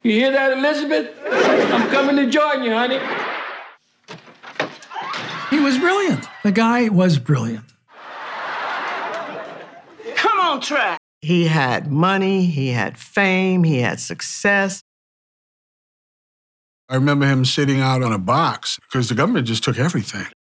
You hear that, Elizabeth? I'm coming to join you, honey. He was brilliant. The guy was brilliant. Come on, track. He had money, he had fame, he had success. I remember him sitting out on a box because the government just took everything.